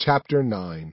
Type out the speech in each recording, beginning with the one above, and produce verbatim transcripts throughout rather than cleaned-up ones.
Chapter nine.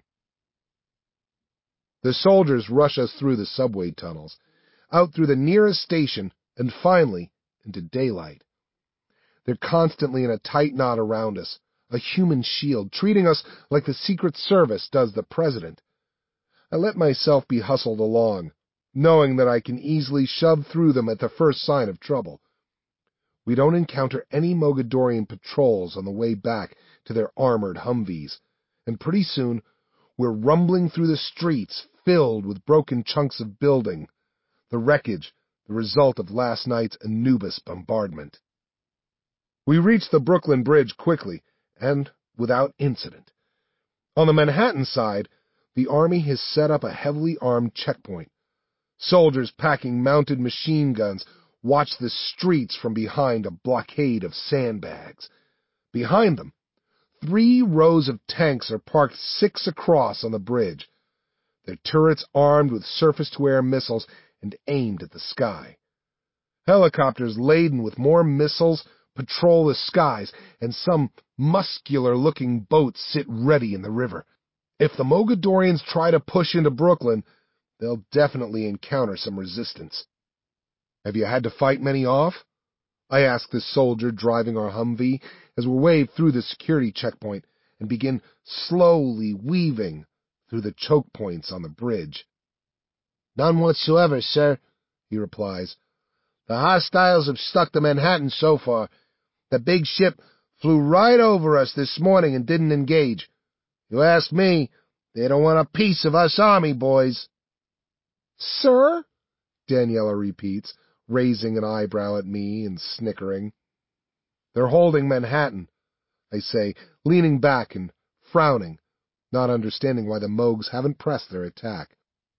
The soldiers rush us through the subway tunnels, out through the nearest station, and finally into daylight. They're constantly in a tight knot around us, a human shield, treating us like the Secret Service does the president. I let myself be hustled along, knowing that I can easily shove through them at the first sign of trouble. We don't encounter any Mogadorian patrols on the way back to their armored Humvees, and pretty soon we're rumbling through the streets filled with broken chunks of building, the wreckage, the result of last night's Anubis bombardment. We reach the Brooklyn Bridge quickly and without incident. On the Manhattan side, the Army has set up a heavily armed checkpoint. Soldiers packing mounted machine guns watch the streets from behind a blockade of sandbags. Behind them, three rows of tanks are parked six across on the bridge, their turrets armed with surface-to-air missiles and aimed at the sky. Helicopters laden with more missiles patrol the skies, and some muscular-looking boats sit ready in the river. If the Mogadorians try to push into Brooklyn, they'll definitely encounter some resistance. Have you had to fight many off? I ask the soldier driving our Humvee as we wave through the security checkpoint and begin slowly weaving through the choke points on the bridge. None whatsoever, sir, he replies. The hostiles have stuck to Manhattan so far. The big ship flew right over us this morning and didn't engage. You ask me, they don't want a piece of us Army boys. Sir? Daniela repeats, raising an eyebrow at me and snickering. They're holding Manhattan, I say, leaning back and frowning, not understanding why the Mogs haven't pressed their attack.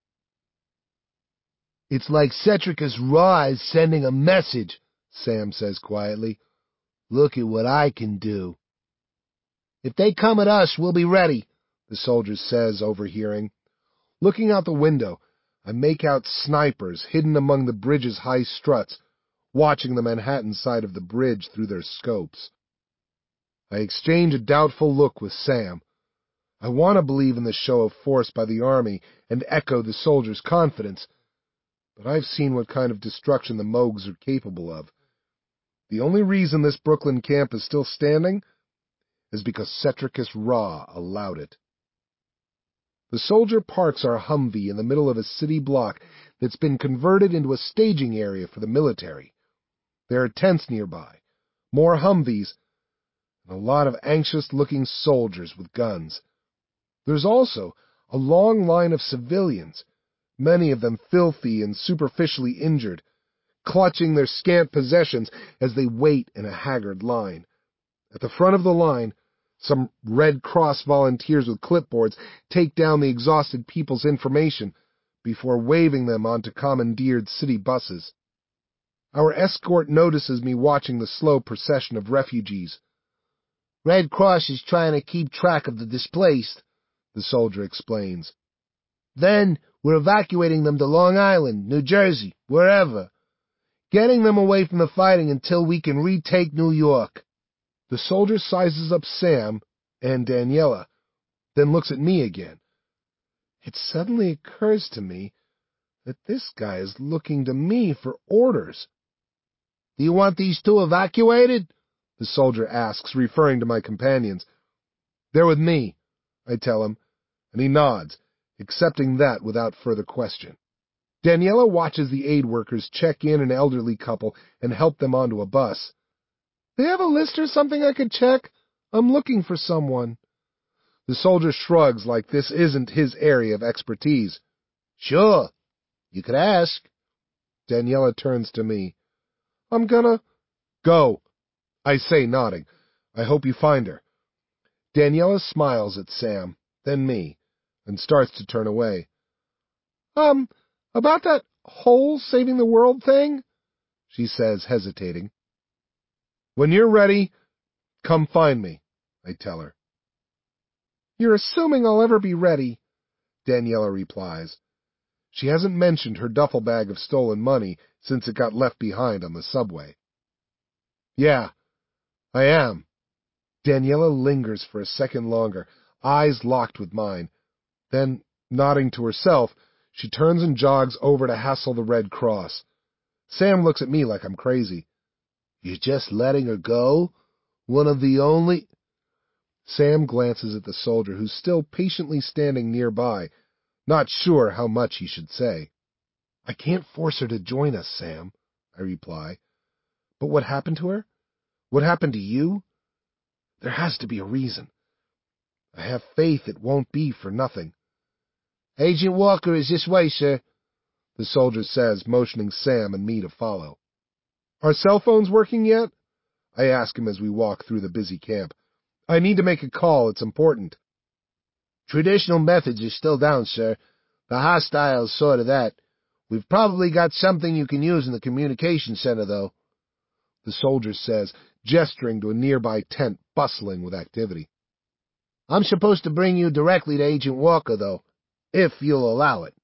It's like Cetricus Raw is sending a message, Sam says quietly. Look at what I can do. If they come at us, we'll be ready, the soldier says, overhearing. Looking out the window, I make out snipers hidden among the bridge's high struts, watching the Manhattan side of the bridge through their scopes. I exchange a doubtful look with Sam. I want to believe in the show of force by the Army and echo the soldiers' confidence, but I've seen what kind of destruction the Mogs are capable of. The only reason this Brooklyn camp is still standing is because Cetricus Raw allowed it. The soldier parks our Humvee in the middle of a city block that's been converted into a staging area for the military. There are tents nearby, more Humvees, and a lot of anxious-looking soldiers with guns. There's also a long line of civilians, many of them filthy and superficially injured, clutching their scant possessions as they wait in a haggard line. At the front of the line, some Red Cross volunteers with clipboards take down the exhausted people's information before waving them onto commandeered city buses. Our escort notices me watching the slow procession of refugees. Red Cross is trying to keep track of the displaced, the soldier explains. Then we're evacuating them to Long Island, New Jersey, wherever, getting them away from the fighting until we can retake New York. The soldier sizes up Sam and Daniela, then looks at me again. It suddenly occurs to me that this guy is looking to me for orders. Do you want these two evacuated? The soldier asks, referring to my companions. They're with me, I tell him, and he nods, accepting that without further question. Daniela watches the aid workers check in an elderly couple and help them onto a bus. They have a list or something I could check? I'm looking for someone. The soldier shrugs like this isn't his area of expertise. Sure, you could ask. Daniela turns to me. I'm gonna... Go, I say, nodding. I hope you find her. Daniela smiles at Sam, then me, and starts to turn away. Um, about that whole saving the world thing? She says, hesitating. When you're ready, come find me, I tell her. You're assuming I'll ever be ready, Daniela replies. She hasn't mentioned her duffel bag of stolen money since it got left behind on the subway. Yeah, I am. Daniela lingers for a second longer, eyes locked with mine. Then, nodding to herself, she turns and jogs over to hassle the Red Cross. Sam looks at me like I'm crazy. "You're just letting her go? One of the only—" Sam glances at the soldier who's still patiently standing nearby, not sure how much he should say. "I can't force her to join us, Sam," I reply. "But what happened to her? What happened to you? There has to be a reason. I have faith it won't be for nothing." "Agent Walker is this way, sir," the soldier says, motioning Sam and me to follow. "Are cell phones working yet?" I ask him as we walk through the busy camp. "I need to make a call. It's important." "Traditional methods are still down, sir. The hostiles saw to that. We've probably got something you can use in the communication center, though," the soldier says, gesturing to a nearby tent bustling with activity. "I'm supposed to bring you directly to Agent Walker, though, if you'll allow it."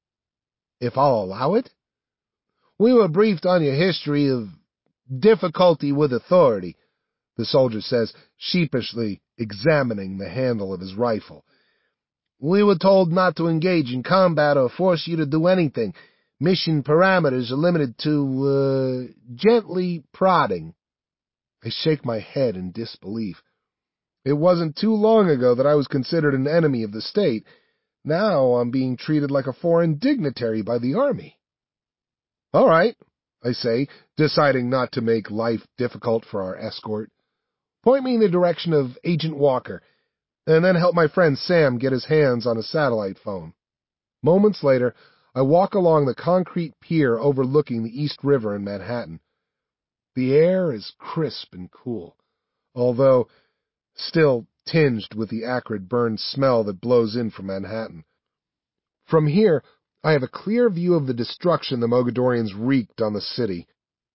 "If I'll allow it?" "We were briefed on your history of difficulty with authority," the soldier says, sheepishly examining the handle of his rifle. "We were told not to engage in combat or force you to do anything. Mission parameters are limited to, uh, gently prodding." I shake my head in disbelief. It wasn't too long ago that I was considered an enemy of the state. Now I'm being treated like a foreign dignitary by the army. "All right," I say, deciding not to make life difficult for our escort. "Point me in the direction of Agent Walker, and then help my friend Sam get his hands on a satellite phone." Moments later, I walk along the concrete pier overlooking the East River in Manhattan. The air is crisp and cool, although still tinged with the acrid burned smell that blows in from Manhattan. From here, I have a clear view of the destruction the Mogadorians wreaked on the city.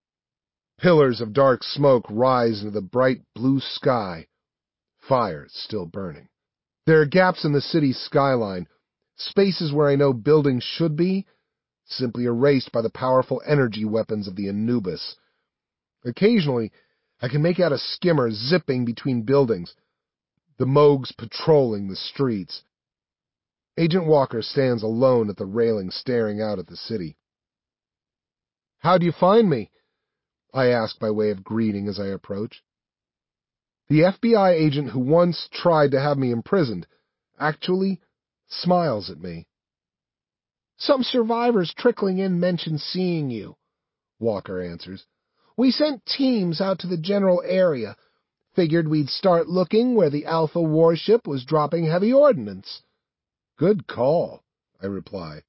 Pillars of dark smoke rise into the bright blue sky. Fires still burning. There are gaps in the city's skyline, spaces where I know buildings should be, simply erased by the powerful energy weapons of the Anubis. Occasionally, I can make out a skimmer zipping between buildings, the Mogs patrolling the streets. Agent Walker stands alone at the railing staring out at the city. "How'd you find me?" I ask by way of greeting as I approach. The F B I agent who once tried to have me imprisoned actually smiles at me. "Some survivors trickling in mentioned seeing you," Walker answers. "We sent teams out to the general area. Figured we'd start looking where the Alpha warship was dropping heavy ordnance." "Good call," I reply.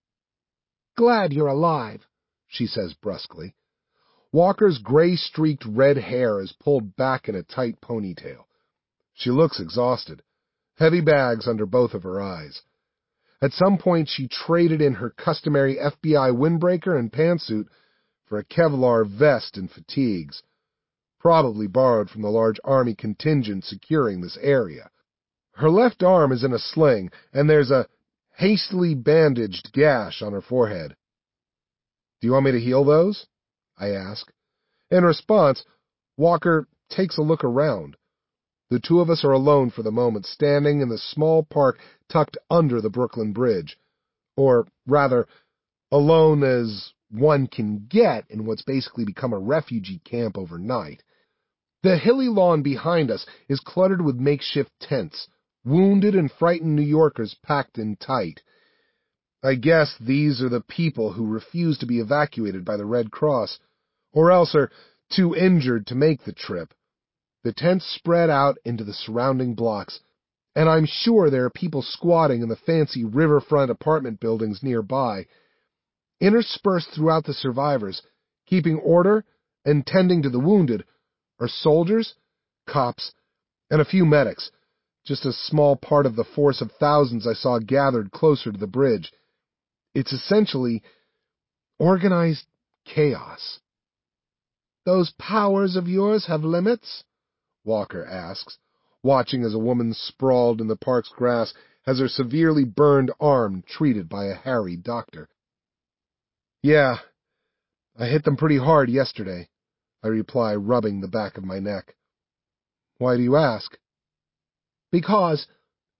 "Glad you're alive," she says brusquely. Walker's gray-streaked red hair is pulled back in a tight ponytail. She looks exhausted, heavy bags under both of her eyes. At some point, she traded in her customary F B I windbreaker and pantsuit for a Kevlar vest and fatigues, probably borrowed from the large army contingent securing this area. Her left arm is in a sling, and there's a hastily bandaged gash on her forehead. "Do you want me to heal those?" I ask. In response, Walker takes a look around. The two of us are alone for the moment, standing in the small park tucked under the Brooklyn Bridge. Or, rather, alone as one can get in what's basically become a refugee camp overnight. The hilly lawn behind us is cluttered with makeshift tents, wounded and frightened New Yorkers packed in tight. I guess these are the people who refuse to be evacuated by the Red Cross, or else are too injured to make the trip. The tents spread out into the surrounding blocks, and I'm sure there are people squatting in the fancy riverfront apartment buildings nearby. Interspersed throughout the survivors, keeping order and tending to the wounded, are soldiers, cops, and a few medics, just a small part of the force of thousands I saw gathered closer to the bridge. It's essentially organized chaos. "Those powers of yours have limits?" Walker asks, watching as a woman sprawled in the park's grass has her severely burned arm treated by a harried doctor. "Yeah, I hit them pretty hard yesterday," I reply, rubbing the back of my neck. "Why do you ask?" "Because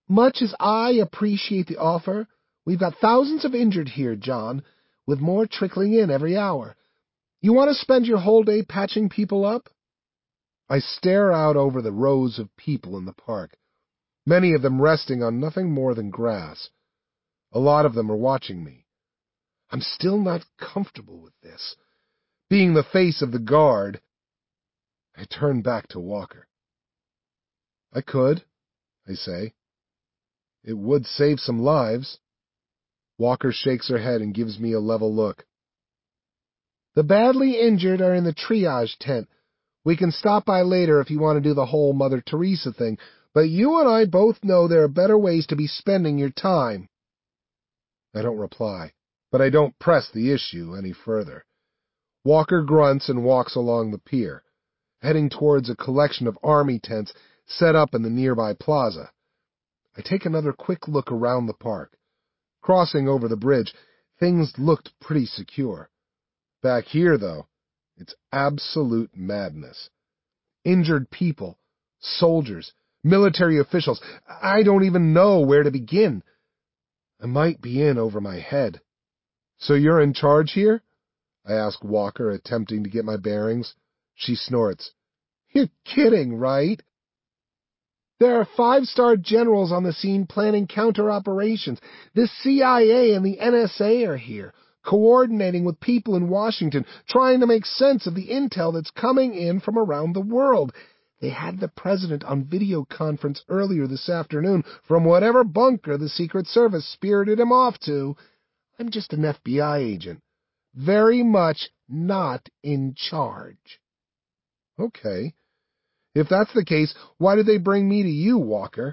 Much as I appreciate the offer, we've got thousands of injured here, John, with more trickling in every hour. You want to spend your whole day patching people up? I stare out over the rows of people in the park, many of them resting on nothing more than grass. A lot of them are watching me. I'm still not comfortable with this. Being the face of the guard, I turn back to Walker. I could, I say. It would save some lives. Walker shakes her head and gives me a level look. The badly injured are in the triage tent. We can stop by later if you want to do the whole Mother Teresa thing, but you and I both know there are better ways to be spending your time. I don't reply, but I don't press the issue any further. Walker grunts and walks along the pier, heading towards a collection of army tents set up in the nearby plaza. I take another quick look around the park. Crossing over the bridge, things looked pretty secure. Back here, though, it's absolute madness. Injured people, soldiers, military officials. I don't even know where to begin. I might be in over my head. So you're in charge here? I ask Walker, attempting to get my bearings. She snorts. You're kidding, right? There are five-star generals on the scene planning counter-operations. The C I A and the N S A are here, coordinating with people in Washington, trying to make sense of the intel that's coming in from around the world. They had the president on video conference earlier this afternoon from whatever bunker the Secret Service spirited him off to. I'm just an F B I agent. Very much not in charge. Okay. If that's the case, why did they bring me to you, Walker?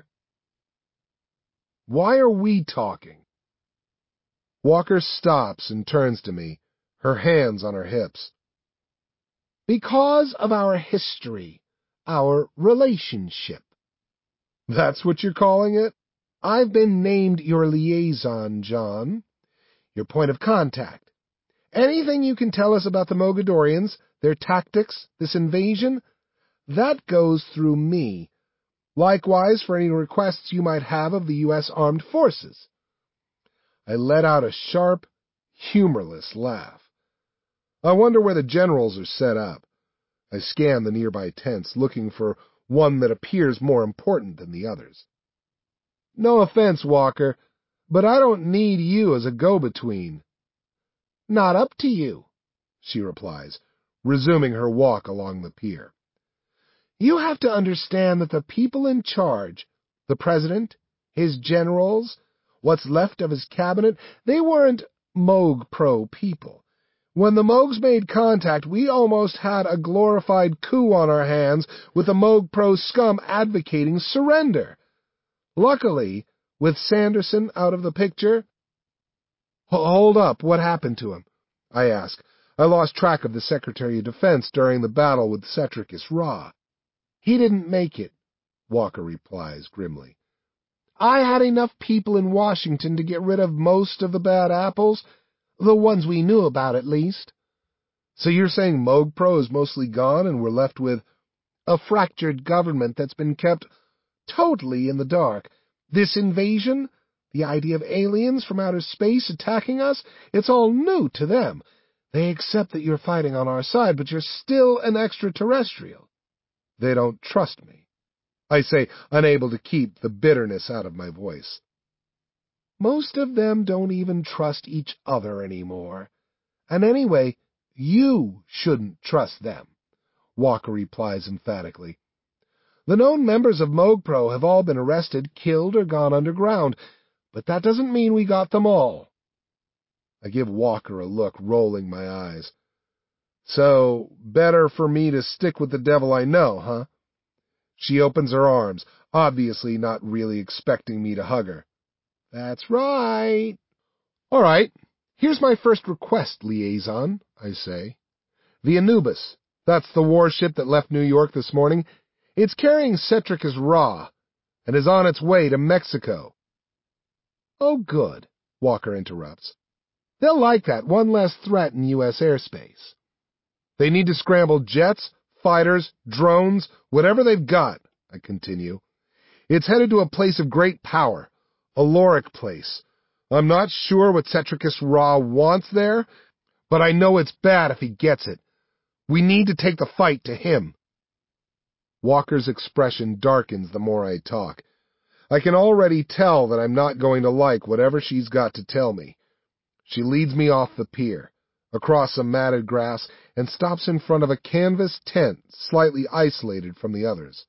Why are we talking? Walker stops and turns to me, her hands on her hips. Because of our history, our relationship. That's what you're calling it? I've been named your liaison, John. Your point of contact. Anything you can tell us about the Mogadorians, their tactics, this invasion, that goes through me. Likewise for any requests you might have of the U S Armed Forces. I let out a sharp, humorless laugh. I wonder where the generals are set up. I scan the nearby tents, looking for one that appears more important than the others. No offense, Walker, but I don't need you as a go-between. Not up to you, she replies, resuming her walk along the pier. You have to understand that the people in charge, the president, his generals, what's left of his cabinet, they weren't Moog Pro people. When the Moogs made contact, we almost had a glorified coup on our hands with the Moog Pro scum advocating surrender. Luckily, with Sanderson out of the picture... Hold up, what happened to him? I ask. I lost track of the Secretary of Defense during the battle with Cetricus Ra. He didn't make it, Walker replies grimly. I had enough people in Washington to get rid of most of the bad apples, the ones we knew about at least. So you're saying Moog Pro is mostly gone and we're left with a fractured government that's been kept totally in the dark. This invasion, the idea of aliens from outer space attacking us, it's all new to them. They accept that you're fighting on our side, but you're still an extraterrestrial. They don't trust me, I say, unable to keep the bitterness out of my voice. Most of them don't even trust each other anymore. And anyway, you shouldn't trust them, Walker replies emphatically. The known members of Moog Pro have all been arrested, killed, or gone underground, but that doesn't mean we got them all. I give Walker a look, rolling my eyes. So, better for me to stick with the devil I know, huh? She opens her arms, obviously not really expecting me to hug her. That's right. All right, here's my first request, liaison, I say. The Anubis, that's the warship that left New York this morning. It's carrying Cetricus Ra and is on its way to Mexico. Oh, good, Walker interrupts. They'll like that, one less threat in U S airspace. They need to scramble jets, fighters, drones, whatever they've got, I continue. It's headed to a place of great power, a Lorik place. I'm not sure what Cetricus Ra wants there, but I know it's bad if he gets it. We need to take the fight to him. Walker's expression darkens the more I talk. I can already tell that I'm not going to like whatever she's got to tell me. She leads me off the pier, across some matted grass, and stops in front of a canvas tent slightly isolated from the others.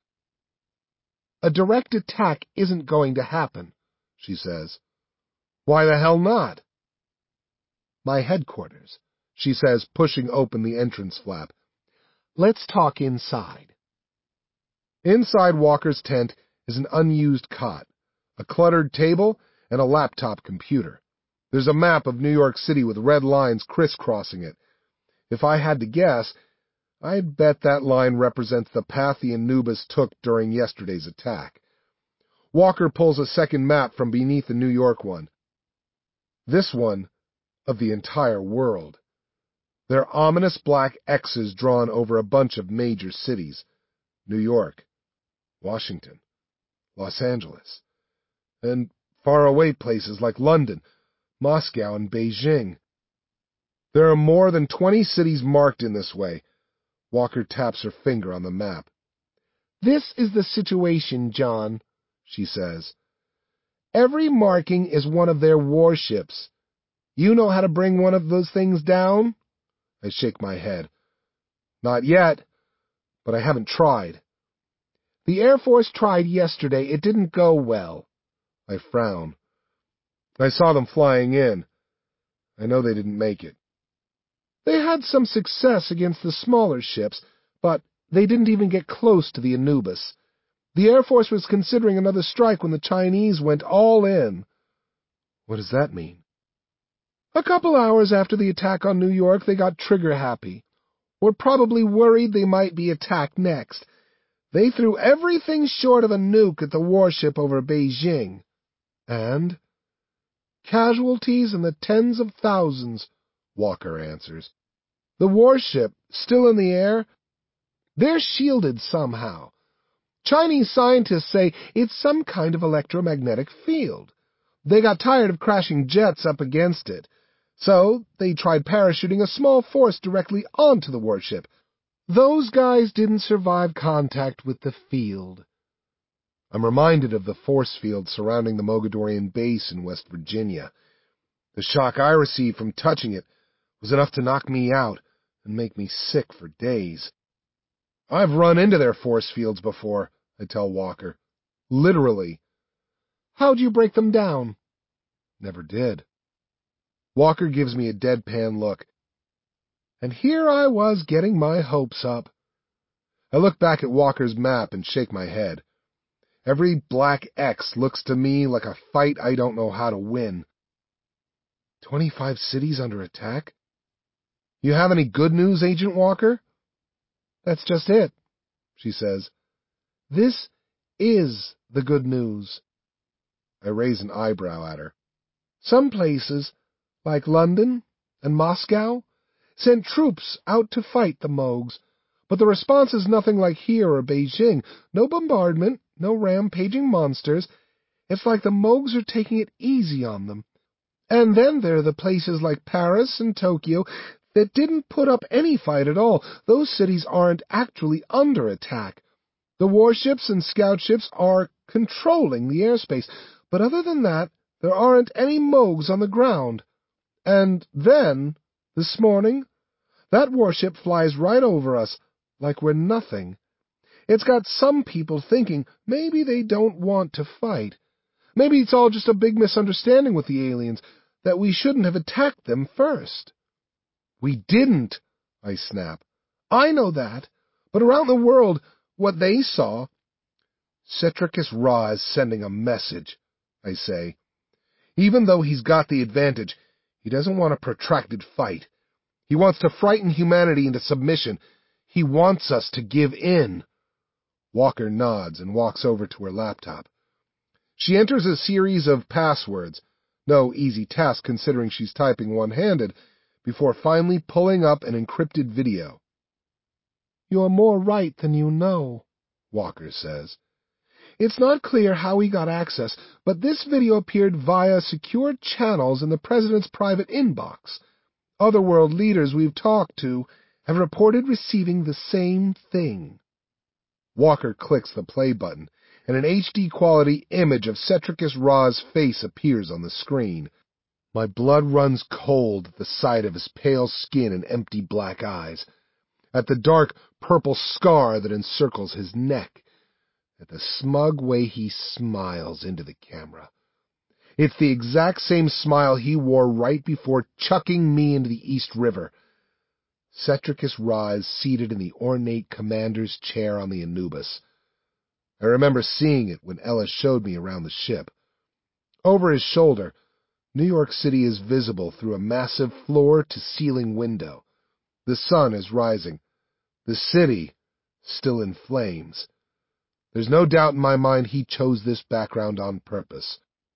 A direct attack isn't going to happen, she says. Why the hell not? My headquarters, she says, pushing open the entrance flap. Let's talk inside. Inside Walker's tent is an unused cot, a cluttered table, and a laptop computer. There's a map of New York City with red lines crisscrossing it. If I had to guess, I'd bet that line represents the path the Anubis took during yesterday's attack. Walker pulls a second map from beneath the New York one. This one of the entire world. There are ominous black X's drawn over a bunch of major cities. New York, Washington, Los Angeles, and faraway places like London, Moscow, and Beijing. There are more than twenty cities marked in this way. Walker taps her finger on the map. This is the situation, John, she says. Every marking is one of their warships. You know how to bring one of those things down? I shake my head. Not yet, but I haven't tried. The Air Force tried yesterday. It didn't go well. I frown. I saw them flying in. I know they didn't make it. They had some success against the smaller ships, but they didn't even get close to the Anubis. The Air Force was considering another strike when the Chinese went all in. What does that mean? A couple hours after the attack on New York, they got trigger-happy. Were probably worried they might be attacked next. They threw everything short of a nuke at the warship over Beijing. And? Casualties in the tens of thousands, Walker answers. The warship, still in the air, they're shielded somehow. Chinese scientists say it's some kind of electromagnetic field. They got tired of crashing jets up against it, so they tried parachuting a small force directly onto the warship. Those guys didn't survive contact with the field. I'm reminded of the force field surrounding the Mogadorian base in West Virginia. The shock I received from touching it was enough to knock me out and make me sick for days. I've run into their force fields before, I tell Walker. Literally. How'd you break them down? Never did. Walker gives me a deadpan look. And here I was getting my hopes up. I look back at Walker's map and shake my head. Every black X looks to me like a fight I don't know how to win. Twenty-five cities under attack? You have any good news, Agent Walker? That's just it, she says. This is the good news. I raise an eyebrow at her. Some places, like London and Moscow, sent troops out to fight the Mogs, but the response is nothing like here or Beijing. No bombardment, no rampaging monsters. It's like the Mogs are taking it easy on them. And then there are the places like Paris and Tokyo that didn't put up any fight at all. Those cities aren't actually under attack. The warships and scout ships are controlling the airspace, but other than that, there aren't any Mogs on the ground. And then, this morning, that warship flies right over us, like we're nothing. It's got some people thinking maybe they don't want to fight. Maybe it's all just a big misunderstanding with the aliens, that we shouldn't have attacked them first. We didn't, I snap. I know that, but around the world, what they saw... Cetricus Ra is sending a message, I say. Even though he's got the advantage, he doesn't want a protracted fight. He wants to frighten humanity into submission. He wants us to give in. Walker nods and walks over to her laptop. She enters a series of passwords, no easy task considering she's typing one-handed, before finally pulling up an encrypted video. You're more right than you know, Walker says. It's not clear how he got access, but this video appeared via secure channels in the president's private inbox. Other world leaders we've talked to have reported receiving the same thing. Walker clicks the play button, and an H D quality image of Cetricus Ra's face appears on the screen. My blood runs cold at the sight of his pale skin and empty black eyes, at the dark purple scar that encircles his neck, at the smug way he smiles into the camera. It's the exact same smile he wore right before chucking me into the East River. Cetricus Ra is seated in the ornate commander's chair on the Anubis. I remember seeing it when Ella showed me around the ship. Over his shoulder, New York City is visible through a massive floor-to-ceiling window. The sun is rising. The city still in flames. There's no doubt in my mind he chose this background on purpose.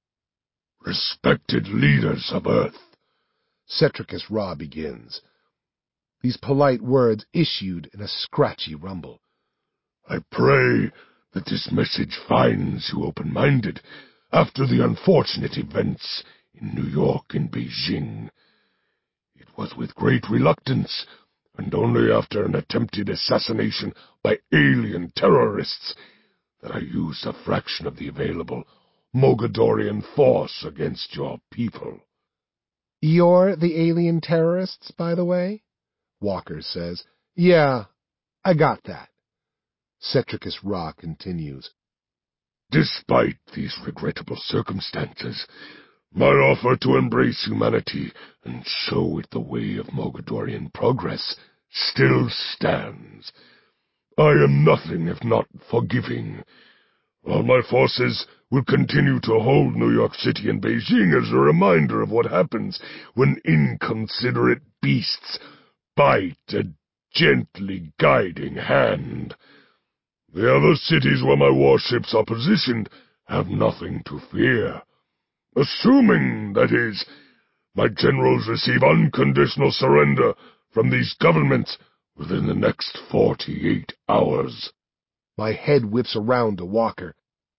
"Respected leaders of Earth," Cetricus Ra begins. These polite words issued in a scratchy rumble. "I pray that this message finds you open-minded after the unfortunate events in New York and Beijing. It was with great reluctance, and only after an attempted assassination by alien terrorists, that I used a fraction of the available Mogadorian force against your people." "You're the alien terrorists, by the way?" Walker says. "Yeah, I got that." Cetricus Ra continues. "Despite these regrettable circumstances, my offer to embrace humanity and show it the way of Mogadorian progress still stands. I am nothing if not forgiving. While my forces will continue to hold New York City and Beijing as a reminder of what happens when inconsiderate beasts bite a gently guiding hand. The other cities where my warships are positioned have nothing to fear. Assuming, that is, my generals receive unconditional surrender from these governments within the next forty-eight hours. My head whips around to Walker.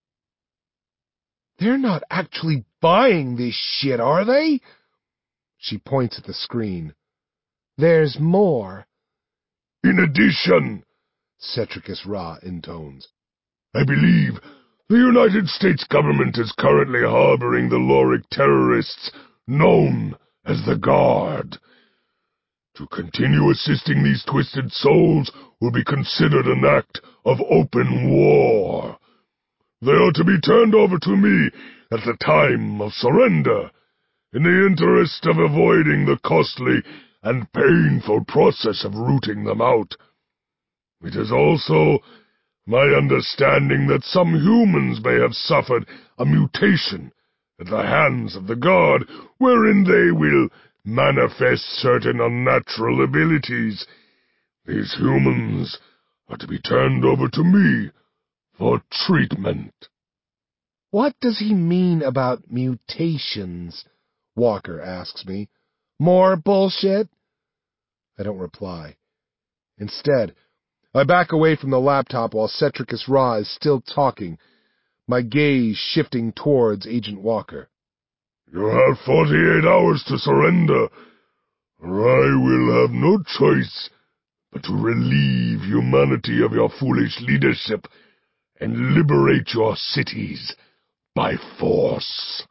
"They're not actually buying this shit, are they?" She points at the screen. "There's more." "In addition," Cetricus Ra intones, "I believe the United States government is currently harboring the Loric terrorists known as the Guard. To continue assisting these twisted souls will be considered an act of open war. They are to be turned over to me at the time of surrender, in the interest of avoiding the costly and painful process of rooting them out. It is also my understanding that some humans may have suffered a mutation at the hands of the Guard, wherein they will manifest certain unnatural abilities. These humans are to be turned over to me for treatment." "What does he mean about mutations?" Walker asks me. "More bullshit?" I don't reply. Instead, I back away from the laptop while Cetricus Ra is still talking, my gaze shifting towards Agent Walker. "You have forty-eight hours to surrender, or I will have no choice but to relieve humanity of your foolish leadership and liberate your cities by force."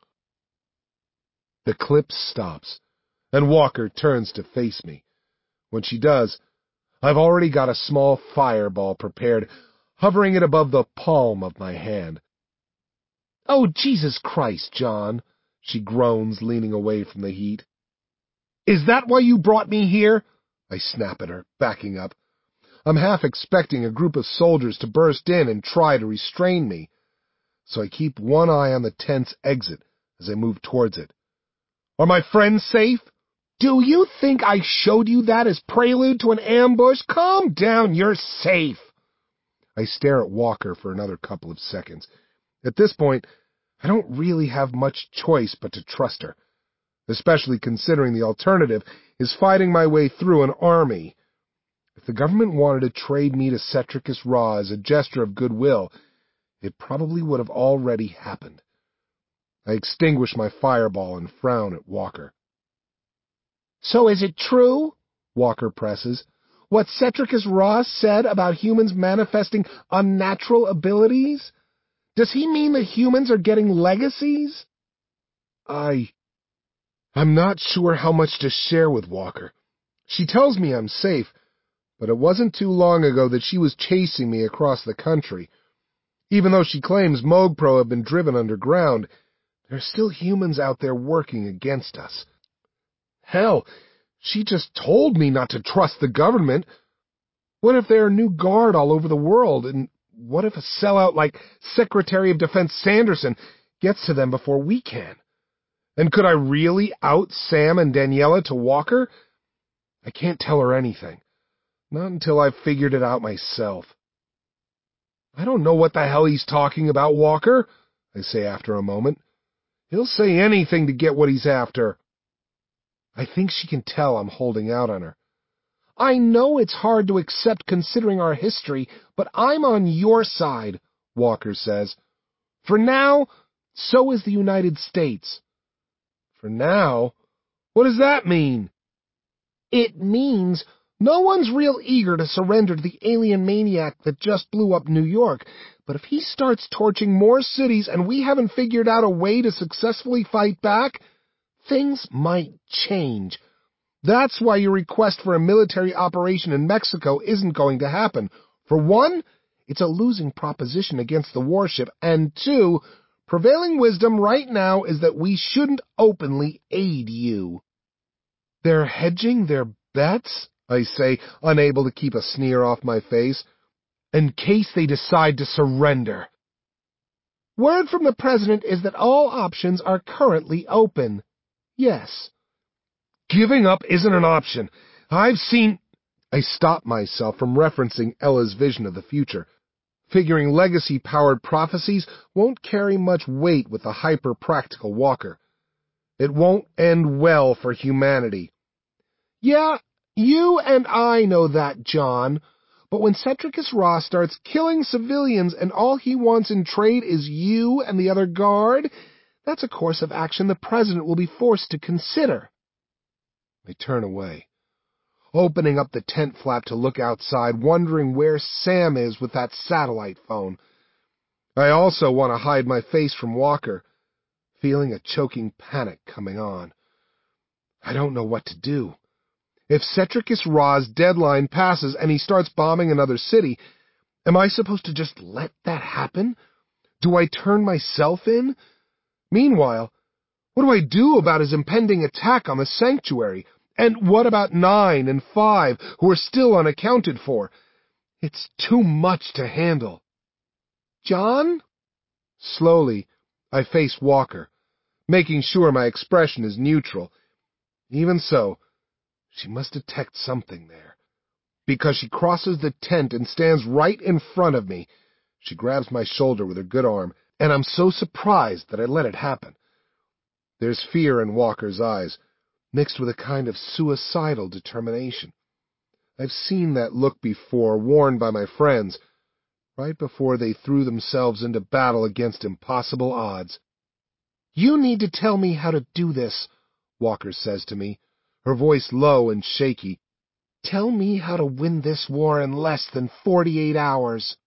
The clip stops, and Walker turns to face me. When she does, I've already got a small fireball prepared, hovering it above the palm of my hand. "Oh, Jesus Christ, John," she groans, leaning away from the heat. "Is that why you brought me here?" I snap at her, backing up. I'm half expecting a group of soldiers to burst in and try to restrain me, so I keep one eye on the tent's exit as I move towards it. "Are my friends safe? Do you think I showed you that as prelude to an ambush? Calm down, you're safe." I stare at Walker for another couple of seconds. At this point, I don't really have much choice but to trust her, especially considering the alternative is fighting my way through an army. If the government wanted to trade me to Cetricus Ra as a gesture of goodwill, it probably would have already happened. I extinguish my fireball and frown at Walker. So is it true, Walker presses, what Cetricus Ross said about humans manifesting unnatural abilities? Does he mean that humans are getting legacies? I... I'm not sure how much to share with Walker. She tells me I'm safe, but it wasn't too long ago that she was chasing me across the country. Even though she claims Mogpro have been driven underground, there are still humans out there working against us. Hell, she just told me not to trust the government. What if there are new guard all over the world, and what if a sellout like Secretary of Defense Sanderson gets to them before we can? And could I really out Sam and Daniela to Walker? I can't tell her anything. Not until I've figured it out myself. I don't know what the hell he's talking about, Walker, I say after a moment. He'll say anything to get what he's after. I think she can tell I'm holding out on her. I know it's hard to accept considering our history, but I'm on your side, Walker says. For now, so is the United States. For now? What does that mean? It means no one's real eager to surrender to the alien maniac that just blew up New York, but if he starts torching more cities and we haven't figured out a way to successfully fight back, things might change. That's why your request for a military operation in Mexico isn't going to happen. For one, it's a losing proposition against the warship, and two, prevailing wisdom right now is that we shouldn't openly aid you. They're hedging their bets, I say, unable to keep a sneer off my face, in case they decide to surrender. Word from the President is that all options are currently open. Yes. Giving up isn't an option. I've seen... I stop myself from referencing Ella's vision of the future, figuring legacy-powered prophecies won't carry much weight with the hyper-practical Walker. It won't end well for humanity. Yeah, you and I know that, John. But when Cetricus Ross starts killing civilians and all he wants in trade is you and the other guard, that's a course of action the President will be forced to consider. I turn away, opening up the tent flap to look outside, wondering where Sam is with that satellite phone. I also want to hide my face from Walker, feeling a choking panic coming on. I don't know what to do. If Cetricus Ra's deadline passes and he starts bombing another city, am I supposed to just let that happen? Do I turn myself in? Meanwhile, what do I do about his impending attack on the sanctuary? And what about Nine and Five, who are still unaccounted for? It's too much to handle. John? Slowly, I face Walker, making sure my expression is neutral. Even so, she must detect something there, because she crosses the tent and stands right in front of me. She grabs my shoulder with her good arm, and I'm so surprised that I let it happen. There's fear in Walker's eyes, mixed with a kind of suicidal determination. I've seen that look before, worn by my friends, right before they threw themselves into battle against impossible odds. You need to tell me how to do this, Walker says to me, her voice low and shaky. Tell me how to win this war in less than forty-eight hours.